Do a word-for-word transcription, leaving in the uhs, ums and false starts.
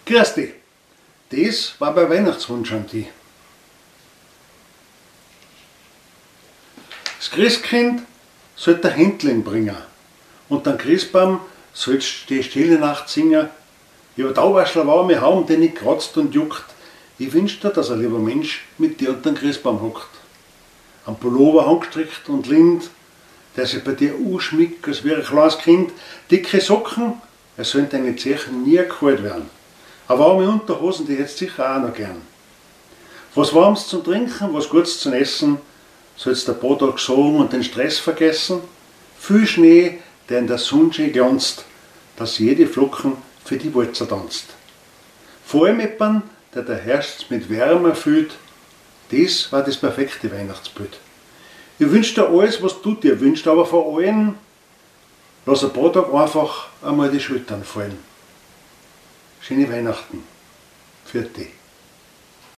Grüß dich, das war bei Weihnachtswunsch an dich. Das Christkind sollte ein Händling bringen und den Christbaum sollst die Stille Nacht singen. Ja, da war Schlawaume Haum, der nicht kratzt und juckt. Ich wünsch dir, dass ein lieber Mensch mit dir unter den Christbaum hockt. Ein Pullover angestrickt und lind, der sich bei dir anschmickt, als wäre ein kleines Kind. Dicke Socken, es sollen deine Zechen nie kalt werden. Eine warme Unterhosen, die hättest du sicher auch noch gern. Was Warmes zum Trinken, was Gutes zum Essen, sollst du ein paar Tage sagen und den Stress vergessen. Viel Schnee, der in der Sonne glanzt, dass jede Flocken für die Walzer tanzt. Vollmeppern, der der Herbst mit Wärme erfüllt, das war das perfekte Weihnachtsbild. Ich wünsche dir alles, was du dir wünschst, aber vor allem lass ein paar Tage einfach einmal die Schultern fallen. Schöne Weihnachten. Für dich.